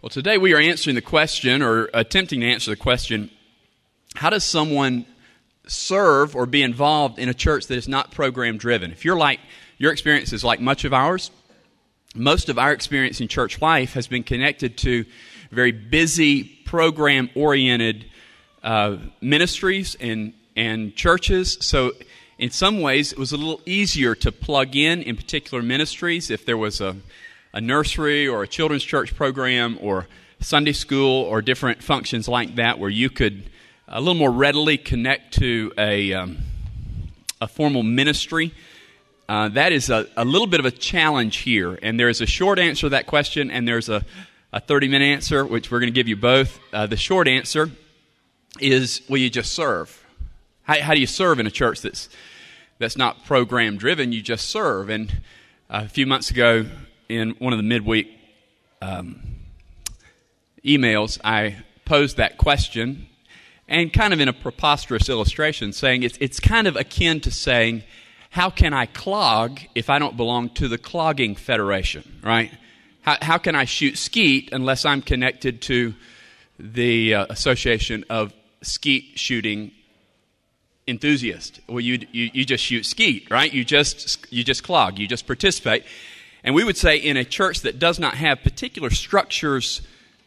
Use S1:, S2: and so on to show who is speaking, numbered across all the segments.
S1: Well, today we are answering the question, or attempting to answer the question, how does someone serve or be involved in a church that is not program-driven? If your experience is like much of ours, most of our experience in church life has been connected to very busy, program-oriented ministries and churches. So in some ways, it was a little easier to plug in particular ministries if there was a nursery or a children's church program or Sunday school or different functions like that where you could a little more readily connect to a formal ministry. That is a little bit of a challenge here, and there's a short answer to that question, and there's a 30-minute answer, which we're going to give you both. The short answer is, well, you just serve. How do you serve in a church that's not program-driven? You just serve. And a few months ago, in one of the midweek emails, I posed that question, and kind of in a preposterous illustration, saying it's kind of akin to saying, how can I clog if I don't belong to the clogging federation, right? How can I shoot skeet unless I'm connected to the Association of Skeet Shooting Enthusiasts? Well, you just shoot skeet, right? You just clog, you just participate. And we would say in a church that does not have particular structures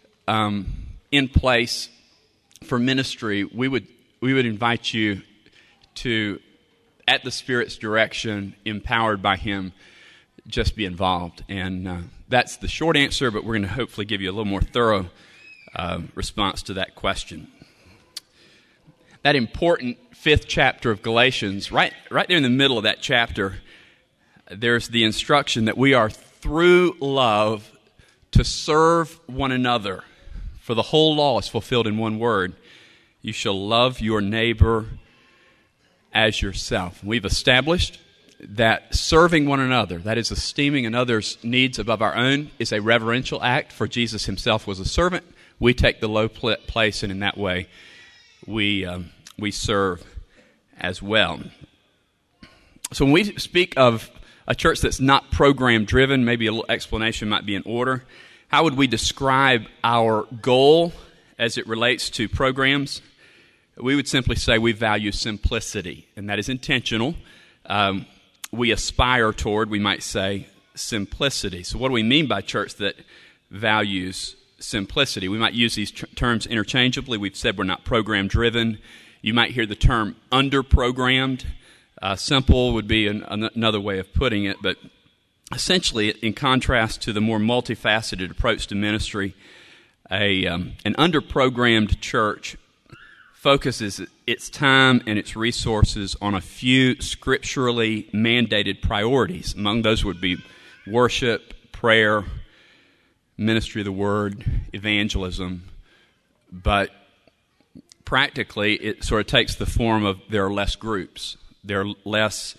S1: in place for ministry, we would invite you to, at the Spirit's direction, empowered by Him, just be involved. And that's the short answer, but we're going to hopefully give you a little more thorough response to that question. That important 5th chapter of Galatians, right there in the middle of that chapter, there's the instruction that we are through love to serve one another. For the whole law is fulfilled in one word: you shall love your neighbor as yourself. We've established that serving one another, that is esteeming another's needs above our own, is a reverential act, for Jesus Himself was a servant. We take the low place, and in that way we serve as well. So when we speak of a church that's not program-driven, maybe a little explanation might be in order. How would we describe our goal as it relates to programs? We would simply say we value simplicity, and that is intentional. We aspire toward, we might say, simplicity. So what do we mean by church that values simplicity? We might use these terms interchangeably. We've said we're not program-driven. You might hear the term under-programmed. Simple would be another way of putting it, but essentially, in contrast to the more multifaceted approach to ministry, an under-programmed church focuses its time and its resources on a few scripturally mandated priorities. Among those would be worship, prayer, ministry of the word, evangelism, but practically it sort of takes the form of there are less groups. There are less,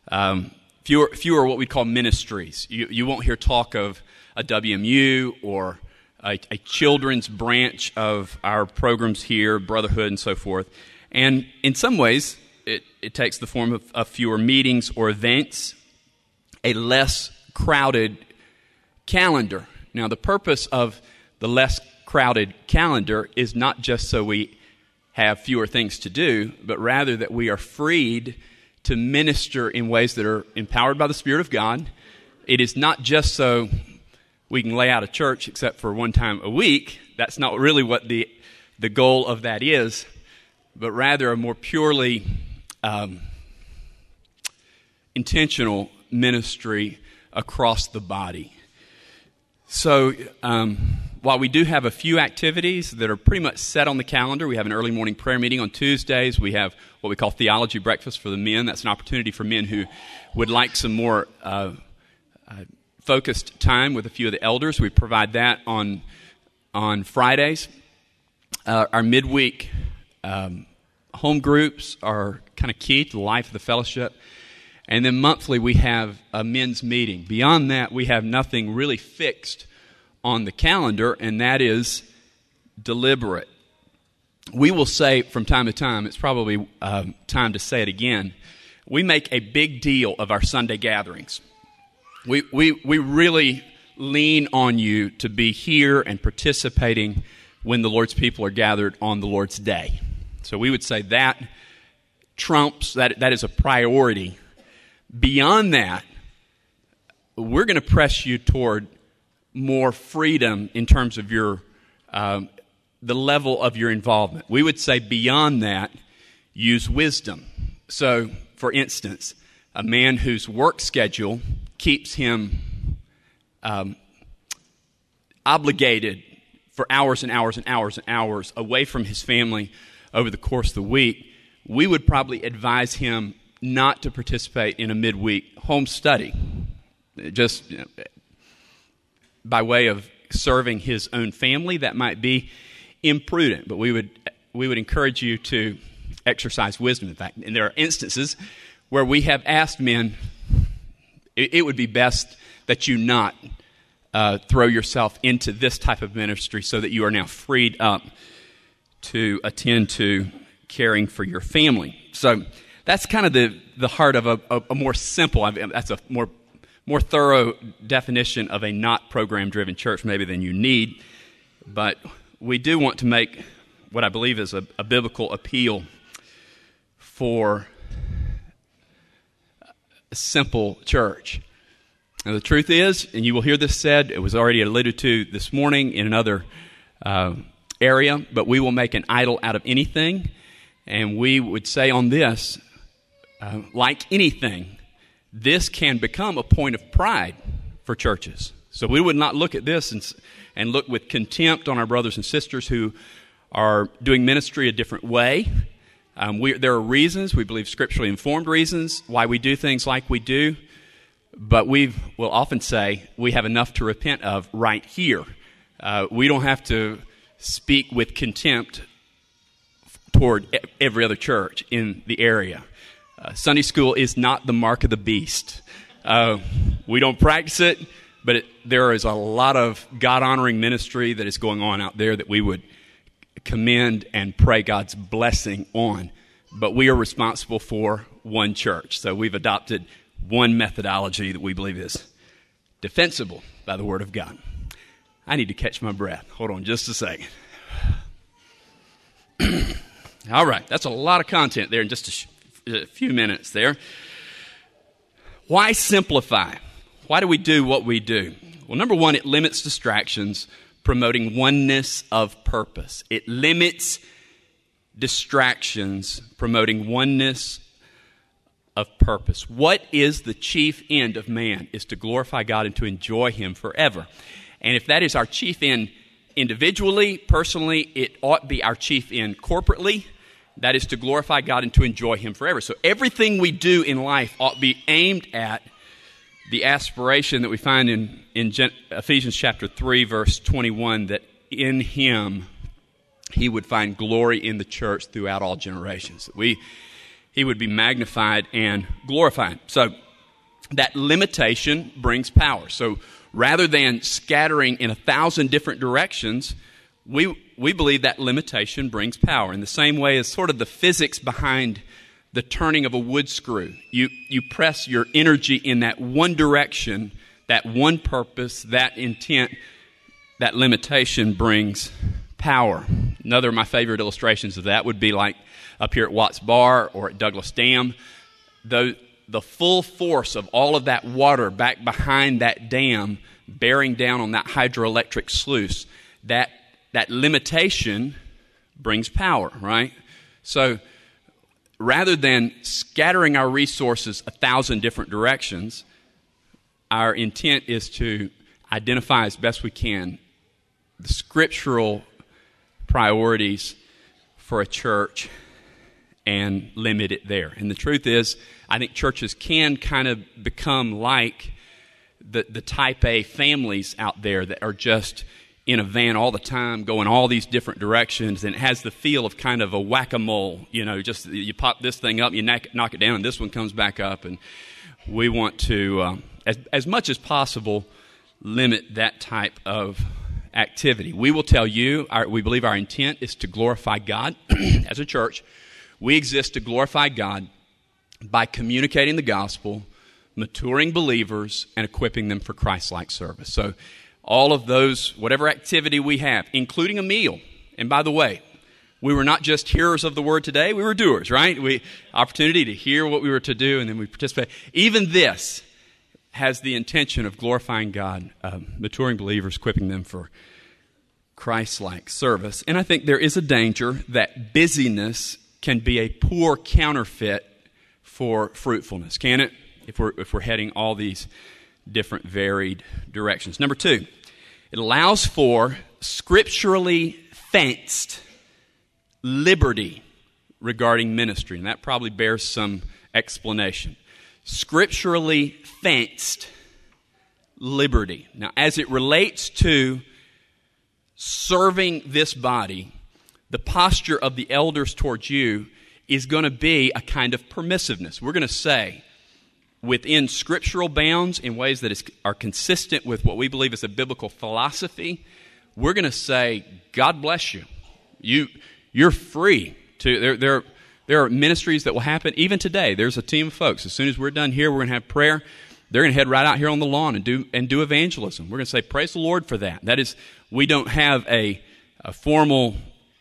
S1: fewer what we call ministries. You won't hear talk of a WMU or a children's branch of our programs here, Brotherhood and so forth. And in some ways, it takes the form of fewer meetings or events, a less crowded calendar. Now, the purpose of the less crowded calendar is not just so we have fewer things to do, but rather that we are freed to minister in ways that are empowered by the Spirit of God. It is not just so we can lay out a church except for one time a week. That's not really what the goal of that is, but rather a more purely intentional ministry across the body. So while we do have a few activities that are pretty much set on the calendar, we have an early morning prayer meeting on Tuesdays. We have what we call theology breakfast for the men. That's an opportunity for men who would like some more focused time with a few of the elders. We provide that on Fridays. Our midweek home groups are kind of key to the life of the fellowship. And then monthly we have a men's meeting. Beyond that, we have nothing really fixed on the calendar, and that is deliberate. We will say from time to time, it's probably time to say it again, we make a big deal of our Sunday gatherings. We really lean on you to be here and participating when the Lord's people are gathered on the Lord's day. So we would say that trumps, that is a priority. Beyond that, we're going to press you toward more freedom in terms of your the level of your involvement. We would say beyond that, use wisdom. So, for instance, a man whose work schedule keeps him obligated for hours and hours and hours and hours away from his family over the course of the week, we would probably advise him not to participate in a midweek home study, just by way of serving his own family. That might be imprudent, but we would encourage you to exercise wisdom. In fact, and there are instances where we have asked men, it would be best that you not throw yourself into this type of ministry so that you are now freed up to attend to caring for your family. So that's kind of the heart of a more simple, that's a more thorough definition of a not program-driven church maybe than you need. But we do want to make what I believe is a biblical appeal for a simple church. Now, the truth is, and you will hear this said, it was already alluded to this morning in another area, but we will make an idol out of anything. And we would say on this, like anything, this can become a point of pride for churches. So we would not look at this and look with contempt on our brothers and sisters who are doing ministry a different way. There are reasons, we believe scripturally informed reasons, why we do things like we do. But we will often say we have enough to repent of right here. We don't have to speak with contempt toward every other church in the area. Sunday school is not the mark of the beast. We don't practice it, but there is a lot of God-honoring ministry that is going on out there that we would commend and pray God's blessing on. But we are responsible for one church. So we've adopted one methodology that we believe is defensible by the Word of God. I need to catch my breath. Hold on just a second. All right, that's a lot of content there in just a few minutes there. Why simplify? Why do we do what we do? Well, number one, it limits distractions, promoting oneness of purpose. It limits distractions, promoting oneness of purpose. What is the chief end of man? Is to glorify God and to enjoy Him forever. And if that is our chief end individually, personally, it ought to be our chief end corporately. That is to glorify God and to enjoy Him forever. So everything we do in life ought to be aimed at the aspiration that we find in Ephesians chapter 3, verse 21, that in Him He would find glory in the church throughout all generations. He would be magnified and glorified. So that limitation brings power. So rather than scattering in 1,000 different directions, we believe that limitation brings power. In the same way as sort of the physics behind the turning of a wood screw. You press your energy in that one direction, that one purpose, that intent. That limitation brings power. Another of my favorite illustrations of that would be like up here at Watts Bar or at Douglas Dam. The full force of all of that water back behind that dam bearing down on that hydroelectric sluice, that limitation brings power, right? So rather than scattering our resources 1,000 different directions, our intent is to identify as best we can the scriptural priorities for a church and limit it there. And the truth is, I think churches can kind of become like the type A families out there that are just in a van all the time, going all these different directions, and it has the feel of kind of a whack-a-mole. Just you pop this thing up, you knock it down, and this one comes back up. And we want to, as much as possible, limit that type of activity. We will tell you, we believe our intent is to glorify God as a church. We exist to glorify God by communicating the gospel, maturing believers and equipping them for Christ-like service. So all of those, whatever activity we have, including a meal. And by the way, we were not just hearers of the word today, we were doers, right? Opportunity to hear what we were to do, and then we participate. Even this has the intention of glorifying God, maturing believers, equipping them for Christ-like service. And I think there is a danger that busyness can be a poor counterfeit for fruitfulness, can it? If we're heading all these different varied directions. Number 2, it allows for scripturally fenced liberty regarding ministry, and that probably bears some explanation. Scripturally fenced liberty. Now, as it relates to serving this body, the posture of the elders towards you is going to be a kind of permissiveness. We're going to say, within scriptural bounds, in ways that are consistent with what we believe is a biblical philosophy, we're going to say, God bless you. You're free to. There are ministries that will happen even today. There's a team of folks. As soon as we're done here, we're going to have prayer. They're going to head right out here on the lawn and do evangelism. We're going to say, praise the Lord for that. That is, we don't have a formal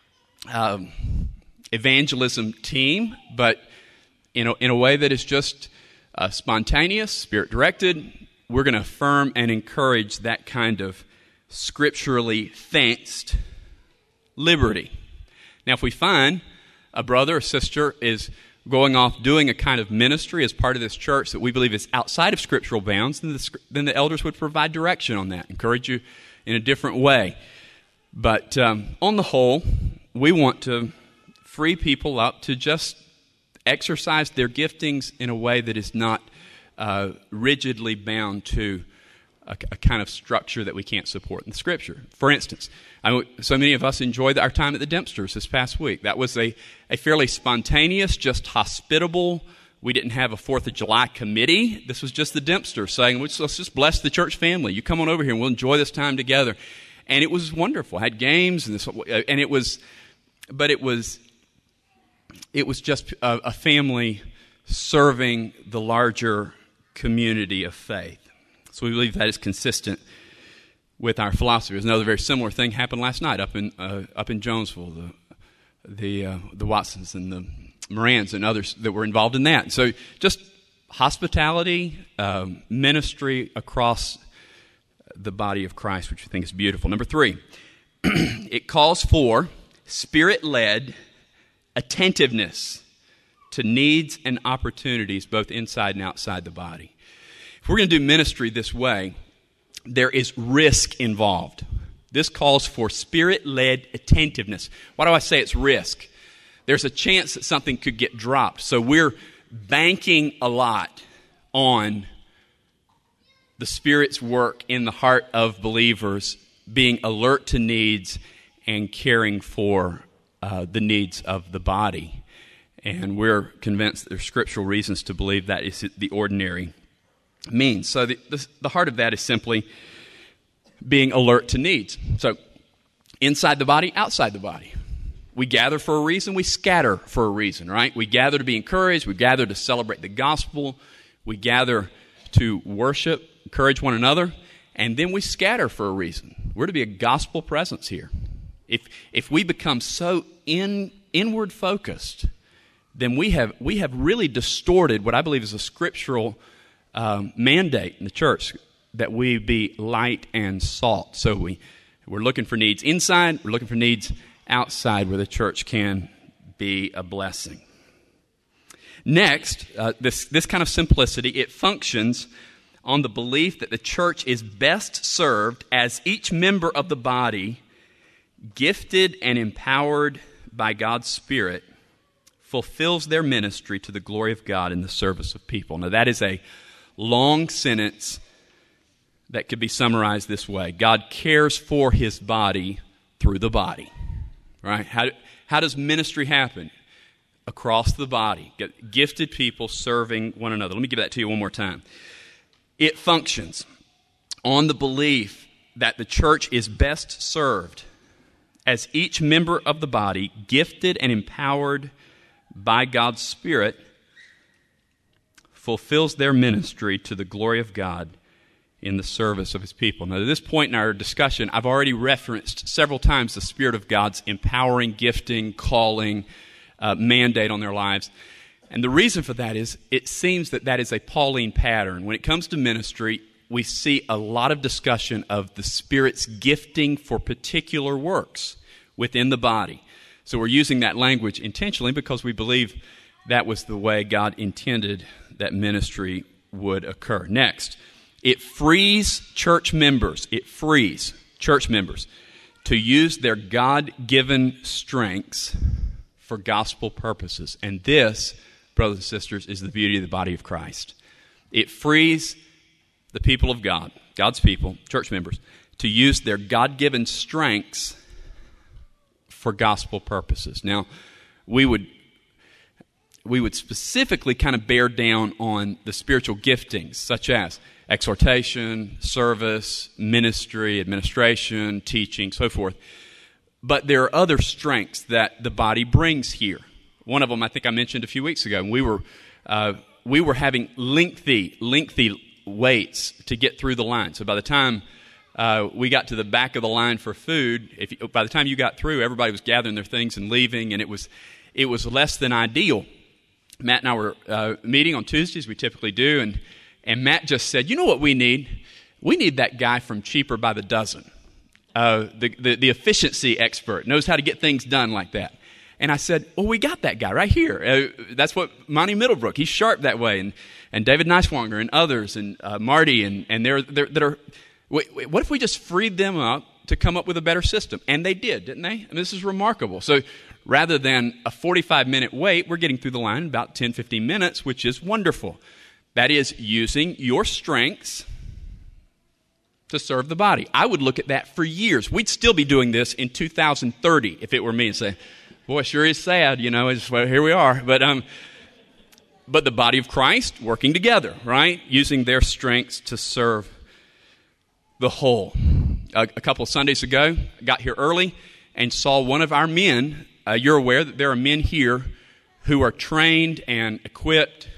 S1: evangelism team, but in a way that is just spontaneous, Spirit-directed, we're going to affirm and encourage that kind of scripturally fenced liberty. Now, if we find a brother or sister is going off doing a kind of ministry as part of this church that we believe is outside of scriptural bounds, then the elders would provide direction on that, encourage you in a different way. But on the whole, we want to free people up to just exercise their giftings in a way that is not rigidly bound to a kind of structure that we can't support in the Scripture. For instance, so many of us enjoyed our time at the Dempsters this past week. That was a fairly spontaneous, just hospitable. We didn't have a 4th of July committee. This was just the Dempsters saying, let's just bless the church family. You come on over here and we'll enjoy this time together. And it was wonderful. I had games and it was just a family serving the larger community of faith. So we believe that is consistent with our philosophy. There's another very similar thing happened last night up in Jonesville. The Watsons and the Morans and others that were involved in that. So just hospitality, ministry across the body of Christ, which we think is beautiful. Number 3, it calls for Spirit-led attentiveness to needs and opportunities both inside and outside the body. If we're going to do ministry this way, there is risk involved. This calls for Spirit-led attentiveness. Why do I say it's risk? There's a chance that something could get dropped. So we're banking a lot on the Spirit's work in the heart of believers, being alert to needs and caring for the needs of the body. And we're convinced that there's scriptural reasons to believe that is the ordinary means. So the heart of that is simply being alert to needs. So inside the body, outside the body. We gather for a reason, we scatter for a reason, right? We gather to be encouraged, we gather to celebrate the gospel, we gather to worship, encourage one another, and then we scatter for a reason. We're to be a gospel presence here. If we become so inward focused, then we have really distorted what I believe is a scriptural mandate in the church, that we be light and salt. So we're looking for needs inside, we're looking for needs outside where the church can be a blessing. Next, this kind of simplicity, it functions on the belief that the church is best served as each member of the body, gifted and empowered by God's Spirit, fulfills their ministry to the glory of God in the service of people. Now that is a long sentence that could be summarized this way. God cares for His body through the body. Right? How does ministry happen? Across the body. Gifted people serving one another. Let me give that to you one more time. It functions on the belief that the church is best served as each member of the body, gifted and empowered by God's Spirit, fulfills their ministry to the glory of God in the service of his people. Now, at this point in our discussion, I've already referenced several times the Spirit of God's empowering, gifting, calling, mandate on their lives. And the reason for that is it seems that is a Pauline pattern. When it comes to ministry, we see a lot of discussion of the Spirit's gifting for particular works within the body. So we're using that language intentionally because we believe that was the way God intended that ministry would occur. Next, it frees church members to use their God-given strengths for gospel purposes. And this, brothers and sisters, is the beauty of the body of Christ. It frees the people of God, God's people, church members, to use their God-given strengths for gospel purposes. Now, we would specifically kind of bear down on the spiritual giftings, such as exhortation, service, ministry, administration, teaching, so forth. But there are other strengths that the body brings here. One of them, I think I mentioned a few weeks ago. We were having lengthy waits to get through the line. So by the time we got to the back of the line for food, by the time you got through, everybody was gathering their things and leaving, and it was less than ideal. Matt and I were meeting on Tuesdays, we typically do, and Matt just said, you know what we need? We need that guy from Cheaper by the Dozen, the efficiency expert, knows how to get things done like that. And I said, well, we got that guy right here. That's what Monty Middlebrook, he's sharp that way, and David Neiswanger and others, and Marty, and what if we just freed them up to come up with a better system? And they did, didn't they? I mean, this is remarkable. So rather than a 45-minute wait, we're getting through the line in about 10, 15 minutes, which is wonderful. That is using your strengths to serve the body. I would look at that for years. We'd still be doing this in 2030 if it were me and say, boy, sure is sad, well, here we are. But the body of Christ working together, right? Using their strengths to serve the whole. A couple of Sundays ago, I got here early and saw one of our men. You're aware that there are men here who are trained and equipped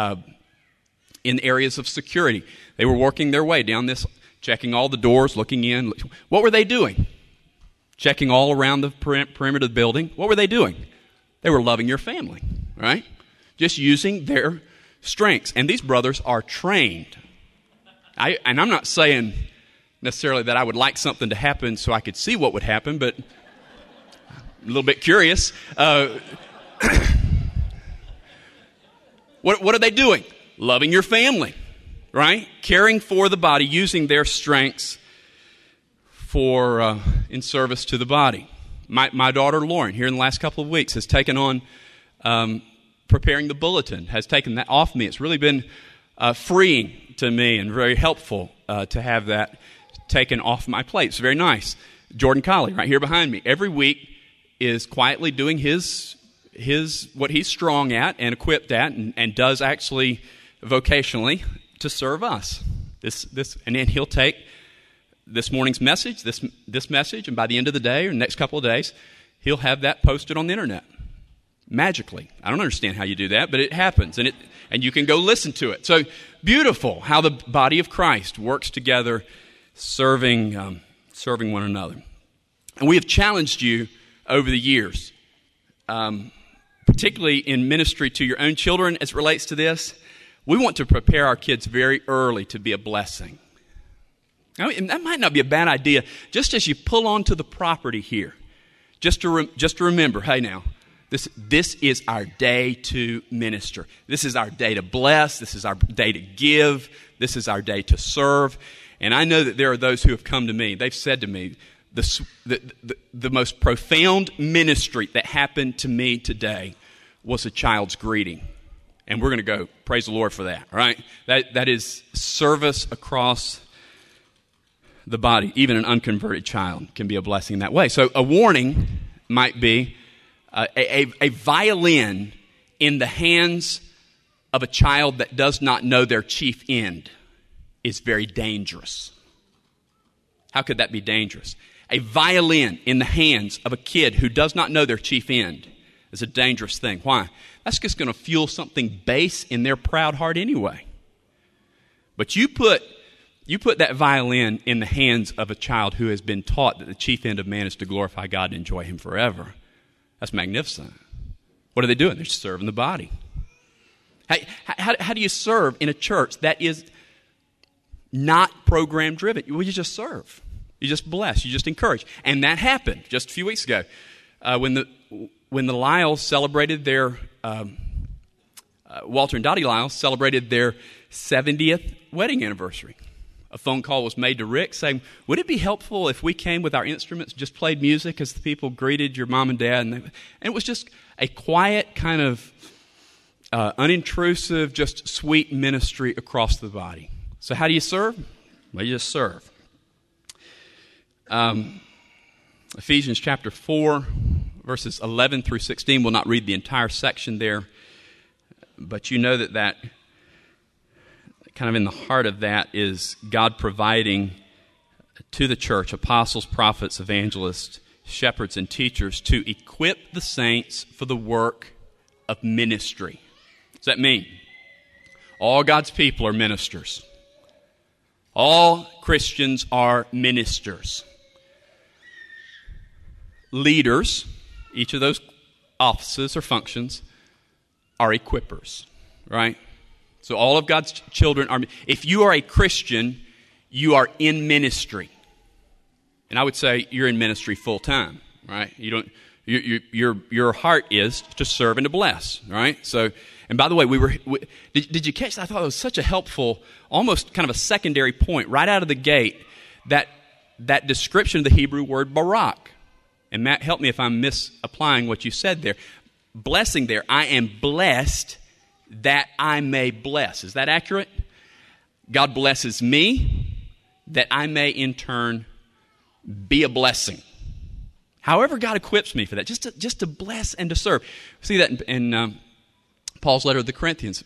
S1: in areas of security. They were working their way down this, checking all the doors, looking in. What were they doing? Checking all around the perimeter of the building. What were they doing? They were loving your family, right? Just using their strengths. And these brothers are trained. And I'm not saying necessarily that I would like something to happen so I could see what would happen, but a little bit curious. What are they doing? Loving your family, right? Caring for the body, using their strengths for in service to the body. My daughter Lauren, here in the last couple of weeks, has taken on preparing the bulletin, has taken that off me. It's really been freeing to me and very helpful to have that taken off my plate. It's very nice. Jordan Colley, right here behind me, every week is quietly doing his what he's strong at and equipped at, and does actually vocationally to serve us. This, and then he'll take this morning's message, this message, and by the end of the day or the next couple of days, he'll have that posted on the internet. Magically. I don't understand how you do that, but it happens, and you can go listen to it. So beautiful how the body of Christ works together, serving one another. And we have challenged you over the years, particularly in ministry to your own children as it relates to this. We want to prepare our kids very early to be a blessing. Now, that might not be a bad idea. Just as you pull onto the property here, just to remember, hey now, this is our day to minister. This is our day to bless. This is our day to give. This is our day to serve. And I know that there are those who have come to me. They've said to me, the most profound ministry that happened to me today was a child's greeting. And we're going to go, praise the Lord for that, right? That is service across the body. Even an unconverted child can be a blessing that way. So a warning might be a violin in the hands of a child that does not know their chief end is very dangerous. How could that be dangerous? A violin in the hands of a kid who does not know their chief end, It's a dangerous thing. Why? That's just going to fuel something base in their proud heart anyway. But you put that violin in the hands of a child who has been taught that the chief end of man is to glorify God and enjoy Him forever. That's magnificent. What are they doing? They're serving the body. How do you serve in a church that is not program driven? Well, you just serve. You just bless. You just encourage. And that happened just a few weeks ago when the Lyles celebrated their Walter and Dottie Lyles celebrated their 70th wedding anniversary. A phone call was made to Rick saying, would it be helpful if we came with our instruments, just played music as the people greeted your mom and dad? And it was just a quiet kind of unintrusive, just sweet ministry across the body. So how do you serve? Well, you just serve. Ephesians chapter 4, verses 11 through 16. We'll not read the entire section there, but you know that kind of in the heart of that is God providing to the church apostles, prophets, evangelists, shepherds, and teachers to equip the saints for the work of ministry. What does that mean? All God's people are ministers. All Christians are ministers. Leaders, each of those offices or functions, are equippers, right? So all of God's children are. If you are a Christian, you are in ministry, and I would say you're in ministry full time, right? You don't. Your heart is to serve and to bless, right? So, and by the way, did you catch that? I thought it was such a helpful, almost kind of a secondary point right out of the gate. That description of the Hebrew word barak, and Matt, help me if I'm misapplying what you said there. Blessing there, I am blessed that I may bless. Is that accurate? God blesses me that I may in turn be a blessing. However God equips me for that, just to bless and to serve. See that in Paul's letter to the Corinthians.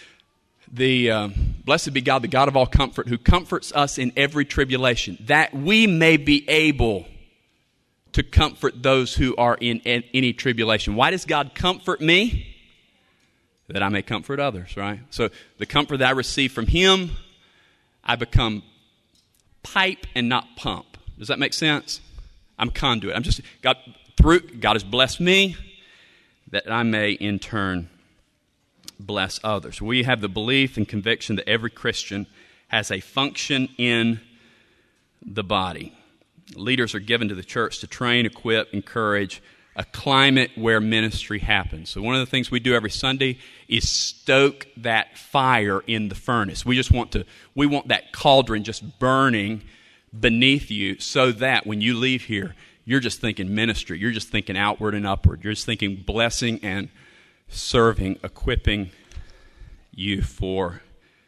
S1: Blessed be God, the God of all comfort, who comforts us in every tribulation, that we may be able to comfort those who are in any tribulation. Why does God comfort me? That I may comfort others, right? So the comfort that I receive from Him, I become pipe and not pump. Does that make sense? I'm conduit. God has blessed me that I may in turn bless others. We have the belief and conviction that every Christian has a function in the body. Leaders are given to the church to train, equip, encourage a climate where ministry happens. So one of the things we do every Sunday is stoke that fire in the furnace. We want that cauldron just burning beneath you so that when you leave here, you're just thinking ministry. You're just thinking outward and upward. You're just thinking blessing and serving, equipping you for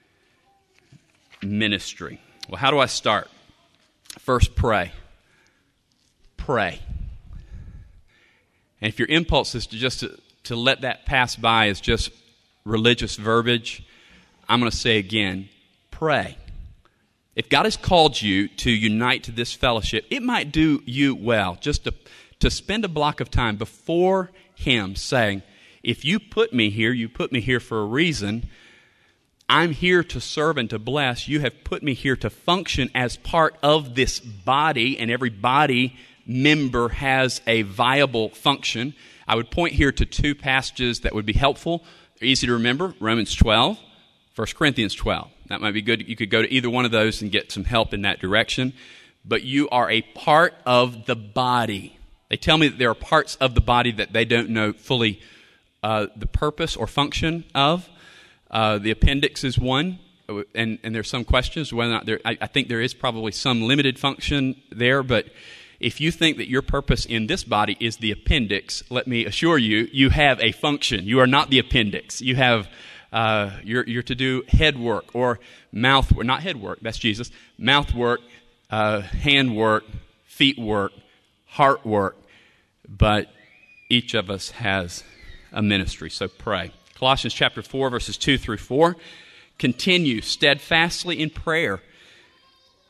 S1: ministry. Well, how do I start? First, pray. Pray. And if your impulse is to let that pass by as just religious verbiage, I'm going to say again, pray. If God has called you to unite to this fellowship, it might do you well just to spend a block of time before Him saying, if you put me here, you put me here for a reason. I'm here to serve and to bless. You have put me here to function as part of this body, and every body member has a viable function. I would point here to two passages that would be helpful. They're easy to remember. Romans 12, 1 Corinthians 12. That might be good. You could go to either one of those and get some help in that direction. But you are a part of the body. They tell me that there are parts of the body that they don't know fully the purpose or function of. The appendix is one, and there's some questions whether or not I think there is probably some limited function there, but if you think that your purpose in this body is the appendix, let me assure you, you have a function. You are not the appendix. You have, you're to do head work or mouth work, not head work, that's Jesus, mouth work, hand work, feet work, heart work, but each of us has a ministry, so pray. Colossians chapter 4, verses 2 through 4, continue steadfastly in prayer,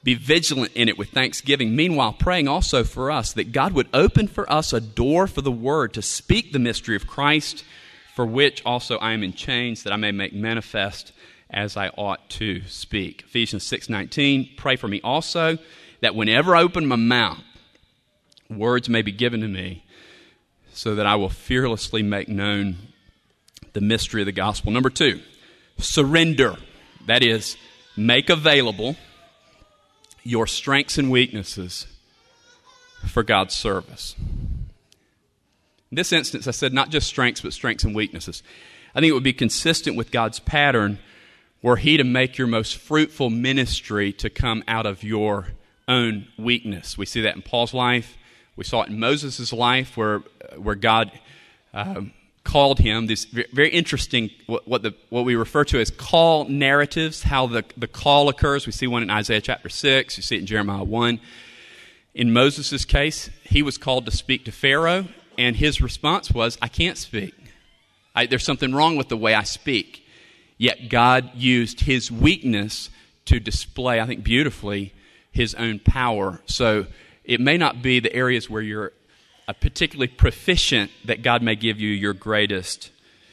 S1: Be vigilant in it with thanksgiving. Meanwhile, praying also for us that God would open for us a door for the word to speak the mystery of Christ, for which also I am in chains, that I may make manifest as I ought to speak. Ephesians 6:19, pray for me also, that whenever I open my mouth, words may be given to me, so that I will fearlessly make known the mystery of the gospel. Number 2, surrender. That is, make available your strengths and weaknesses for God's service. In this instance, I said not just strengths, but strengths and weaknesses. I think it would be consistent with God's pattern were He to make your most fruitful ministry to come out of your own weakness. We see that in Paul's life. We saw it in Moses' life where God called him. This very interesting, what we refer to as call narratives, how the call occurs. We see one in Isaiah chapter 6. You see it in Jeremiah 1. In Moses' case, he was called to speak to Pharaoh, and his response was, I can't speak. There's something wrong with the way I speak. Yet God used his weakness to display, I think beautifully, his own power. So it may not be the areas where you're particularly proficient that God may give you your greatest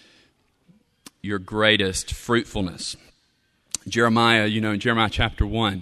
S1: fruitfulness. Jeremiah, in Jeremiah chapter 1,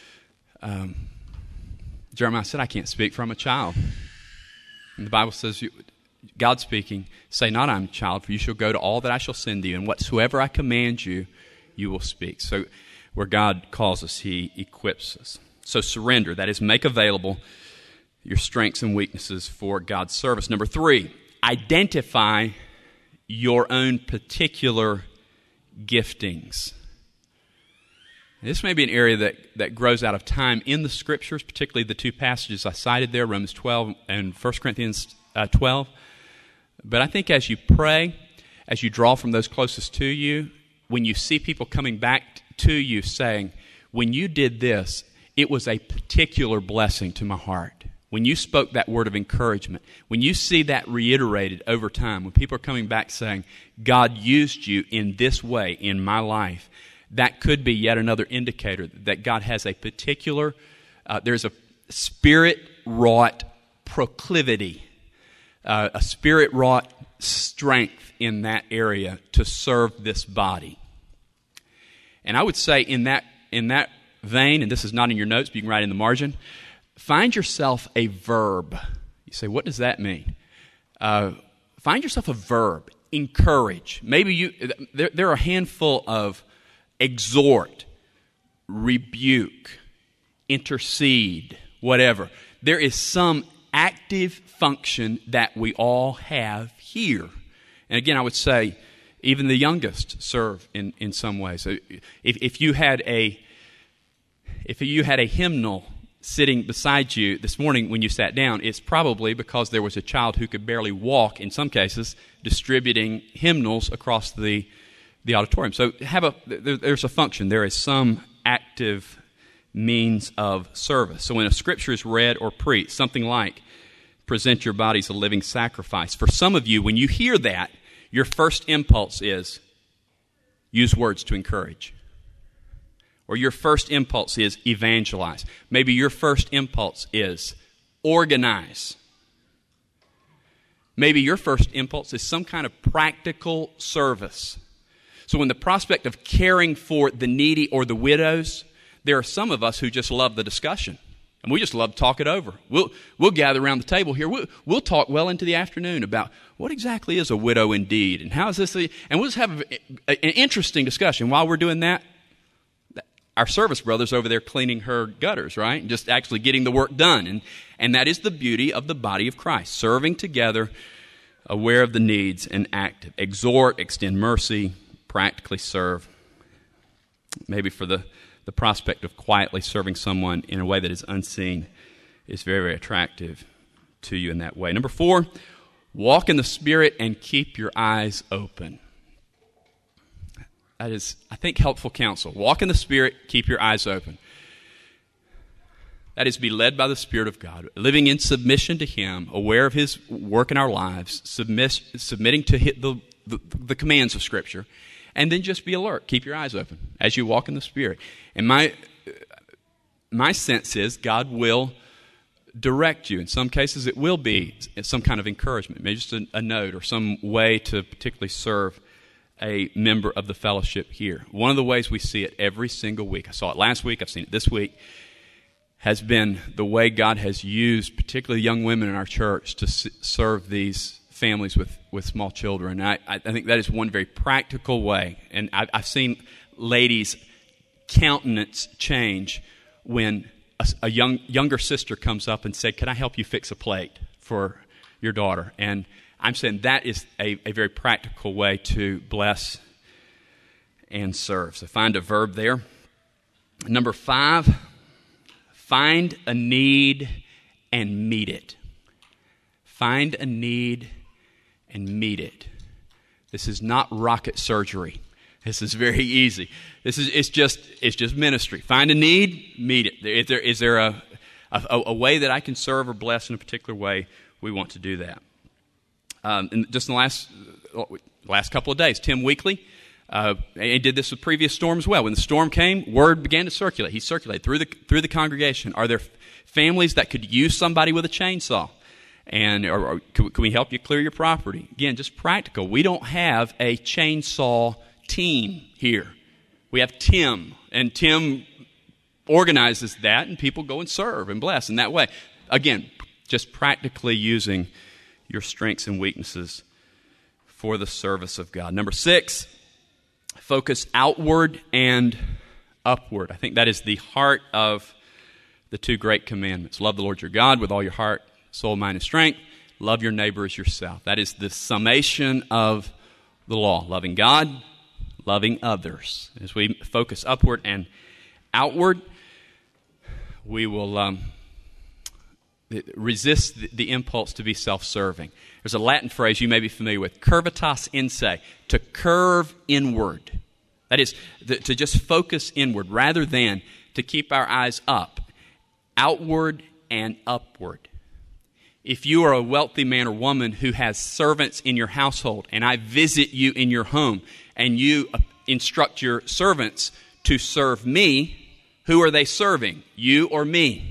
S1: Jeremiah said, I can't speak for I'm a child. And the Bible says, God speaking, say not I'm a child, for you shall go to all that I shall send thee, and whatsoever I command you, you will speak. So where God calls us, He equips us. So surrender, that is, make available your strengths and weaknesses for God's service. Number 3, identify your own particular giftings. This may be an area that grows out of time in the Scriptures, particularly the 2 passages I cited there, Romans 12 and 1 Corinthians 12. But I think as you pray, as you draw from those closest to you, when you see people coming back to you saying, when you did this, it was a particular blessing to my heart. When you spoke that word of encouragement, when you see that reiterated over time, when people are coming back saying, God used you in this way in my life, that could be yet another indicator that God has a particular, there's a spirit-wrought proclivity, a spirit-wrought strength in that area to serve this body. And I would say in that vein, and this is not in your notes, but you can write in the margin, find yourself a verb. You say, what does that mean? Find yourself a verb. Encourage. Maybe there are a handful of exhort, rebuke, intercede, whatever. There is some active function that we all have here. And again, I would say even the youngest serve in some ways. So if you had a hymnal sitting beside you this morning when you sat down, it's probably because there was a child who could barely walk, in some cases, distributing hymnals across the auditorium. So there's a function. There is some active means of service. So when a scripture is read or preached, something like, present your bodies a living sacrifice. For some of you, when you hear that, your first impulse is, use words to encourage. Or your first impulse is evangelize. Maybe your first impulse is organize. Maybe your first impulse is some kind of practical service. So when the prospect of caring for the needy or the widows, there are some of us who just love the discussion. And we just love to talk it over. We'll gather around the table here. We'll talk well into the afternoon about what exactly is a widow indeed, and how is this? And we'll just have an interesting discussion. While we're doing that, our service brother's over there cleaning her gutters, right? And just actually getting the work done. And that is the beauty of the body of Christ, serving together, aware of the needs, and active. Exhort, extend mercy, practically serve. Maybe for the prospect of quietly serving someone in a way that is unseen is very, very attractive to you in that way. Number 4, walk in the Spirit and keep your eyes open. That is, I think, helpful counsel. Walk in the Spirit, keep your eyes open. That is, be led by the Spirit of God, living in submission to Him, aware of His work in our lives, submitting to the commands of Scripture, and then just be alert. Keep your eyes open as you walk in the Spirit. And my sense is God will direct you. In some cases, it will be some kind of encouragement, maybe just a note or some way to particularly serve a member of the fellowship here. One of the ways we see it every single week, I saw it last week, I've seen it this week, has been the way God has used particularly young women in our church to serve these families with small children. And I think that is one very practical way. And I've seen ladies' countenance change when a younger sister comes up and said, "Can I help you fix a plate for your daughter?" And I'm saying that is a very practical way to bless and serve. So find a verb there. Number 5, find a need and meet it. Find a need and meet it. This is not rocket surgery. This is very easy. It's just ministry. Find a need, meet it. Is there a way that I can serve or bless in a particular way? We want to do that. And just in the last couple of days, Tim Weekly, he did this with previous storms as well. When the storm came, word began to circulate. He circulated through the congregation. Are there families that could use somebody with a chainsaw? And or can we help you clear your property? Again, just practical. We don't have a chainsaw team here. We have Tim, and Tim organizes that, and people go and serve and bless in that way. Again, just practically using your strengths and weaknesses for the service of God. Number 6, focus outward and upward. I think that is the heart of the 2 great commandments. Love the Lord your God with all your heart, soul, mind, and strength. Love your neighbor as yourself. That is the summation of the law. Loving God, loving others. As we focus upward and outward, we will resist the impulse to be self-serving. There's a Latin phrase you may be familiar with, curvatus inse, to curve inward. That is, to just focus inward rather than to keep our eyes up, outward and upward. If you are a wealthy man or woman who has servants in your household, and I visit you in your home, and you instruct your servants to serve me, who are they serving? You or me?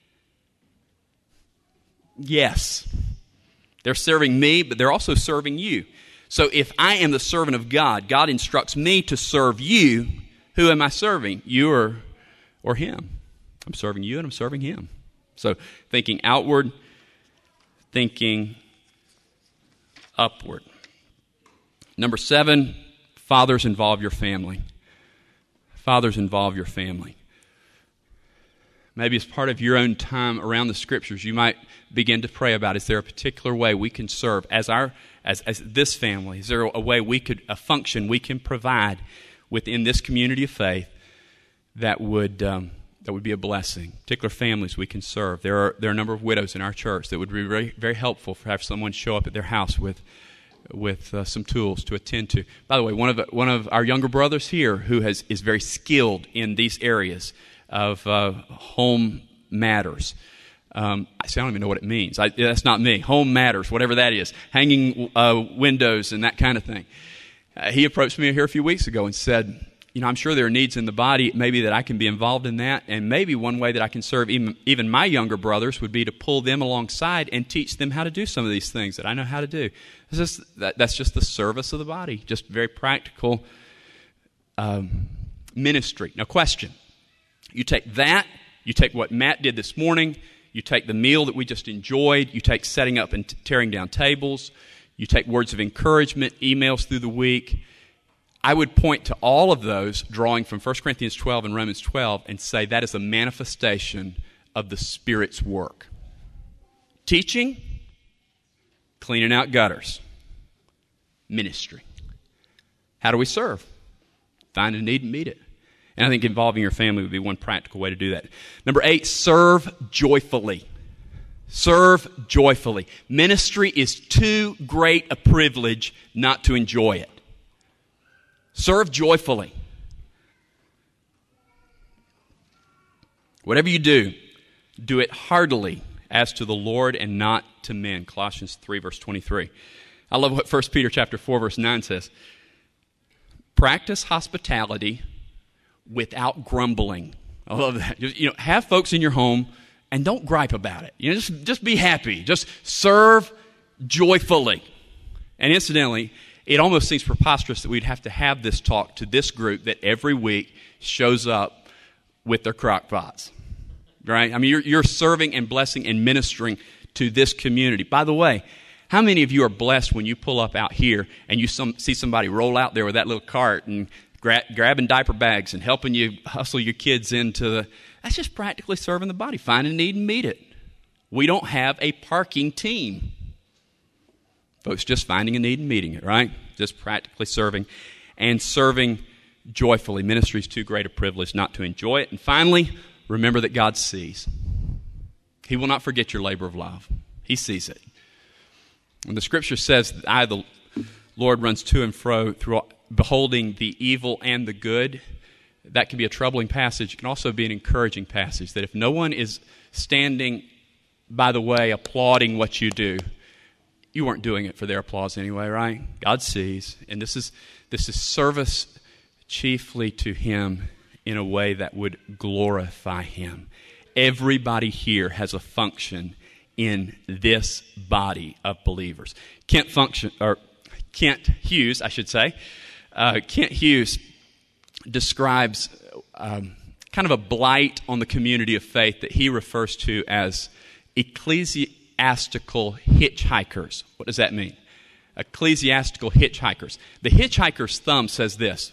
S1: Yes. They're serving me, but they're also serving you. So if I am the servant of God, God instructs me to serve you. Who am I serving? You or him? I'm serving you and I'm serving him. So thinking outward, thinking upward. Number 7, fathers, involve your family. Fathers, involve your family. Maybe as part of your own time around the Scriptures, you might begin to pray about, is there a particular way we can serve as this family? Is there a way a function we can provide within this community of faith that would be a blessing? Particular families we can serve. There are a number of widows in our church that would be very, very helpful for have someone show up at their house with some tools to attend to. By the way, one of our younger brothers here who is very skilled in these areas of home matters. I don't even know what it means. That's not me. Home matters, whatever that is. Hanging windows and that kind of thing. He approached me here a few weeks ago and said, I'm sure there are needs in the body, maybe that I can be involved in that, and maybe one way that I can serve even my younger brothers would be to pull them alongside and teach them how to do some of these things that I know how to do. That's just the service of the body, just very practical ministry. Now, question. You take what Matt did this morning, you take the meal that we just enjoyed, you take setting up and tearing down tables, you take words of encouragement, emails through the week. I would point to all of those, drawing from 1 Corinthians 12 and Romans 12, and say that is a manifestation of the Spirit's work. Teaching, cleaning out gutters, ministry. How do we serve? Find a need and meet it. And I think involving your family would be one practical way to do that. Number 8, serve joyfully. Serve joyfully. Ministry is too great a privilege not to enjoy it. Serve joyfully. Whatever you do, do it heartily as to the Lord and not to men. Colossians 3, verse 23. I love what 1 Peter chapter 4, verse 9 says. Practice hospitality without grumbling. I love that. Just, have folks in your home and don't gripe about it. Just be happy. Just serve joyfully. And incidentally, it almost seems preposterous that we'd have to have this talk to this group that every week shows up with their crock pots. Right? I mean, you're serving and blessing and ministering to this community. By the way, how many of you are blessed when you pull up out here and you see somebody roll out there with that little cart and grabbing diaper bags and helping you hustle your kids into that's just practically serving the body. Find a need and meet it. We don't have a parking team. Folks, just finding a need and meeting it, right? Just practically serving and serving joyfully. Ministry is too great a privilege not to enjoy it. And finally, remember that God sees. He will not forget your labor of love. He sees it. And the scripture says that I, the Lord, runs to and fro through beholding the evil and the good. That can be a troubling passage. It can also be an encouraging passage, that if no one is standing by the way applauding what you do, you weren't doing it for their applause anyway, right? God sees. And this is service chiefly to Him in a way that would glorify Him. Everybody here has a function in this body of believers. Kent Hughes, I should say. Kent Hughes describes kind of a blight on the community of faith that he refers to as ecclesiastical hitchhikers. What does that mean? Ecclesiastical hitchhikers. The hitchhiker's thumb says this: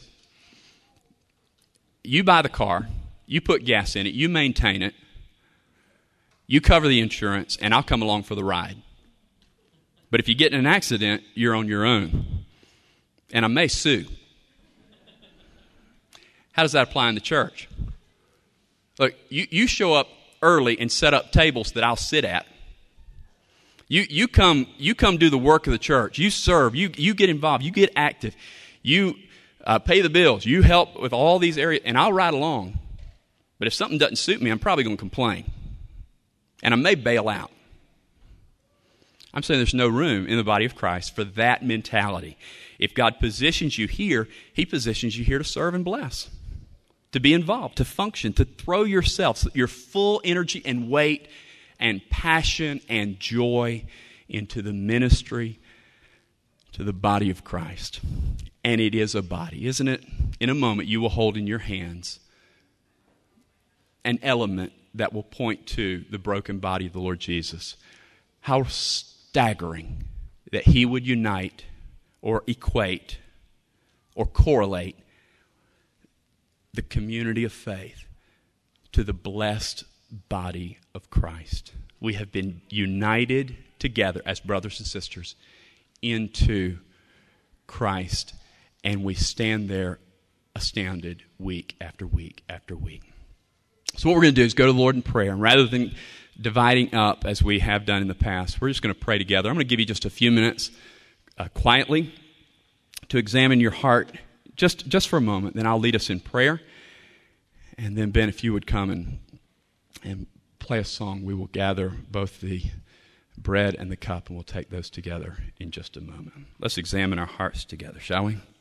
S1: you buy the car, you put gas in it, you maintain it, you cover the insurance, and I'll come along for the ride. But if you get in an accident, you're on your own. And I may sue. How does that apply in the church? Look, you show up early and set up tables that I'll sit at. You come do the work of the church. You serve. You get involved. You get active. You pay the bills. You help with all these areas, and I'll ride along. But if something doesn't suit me, I'm probably going to complain. And I may bail out. I'm saying there's no room in the body of Christ for that mentality. If God positions you here, He positions you here to serve and bless, to be involved, to function, to throw yourself, your full energy and weight and passion and joy into the ministry to the body of Christ. And it is a body, isn't it? In a moment, you will hold in your hands an element that will point to the broken body of the Lord Jesus. How staggering that He would unite or equate or correlate the community of faith to the blessed body of Christ. We have been united together as brothers and sisters into Christ, and we stand there astounded week after week after week. So what we're going to do is go to the Lord in prayer, and rather than dividing up as we have done in the past, we're just going to pray together. I'm going to give you just a few minutes quietly to examine your heart just for a moment. Then I'll lead us in prayer. And then, Ben, if you would come and play a song, we will gather both the bread and the cup, and we'll take those together in just a moment. Let's examine our hearts together, shall we?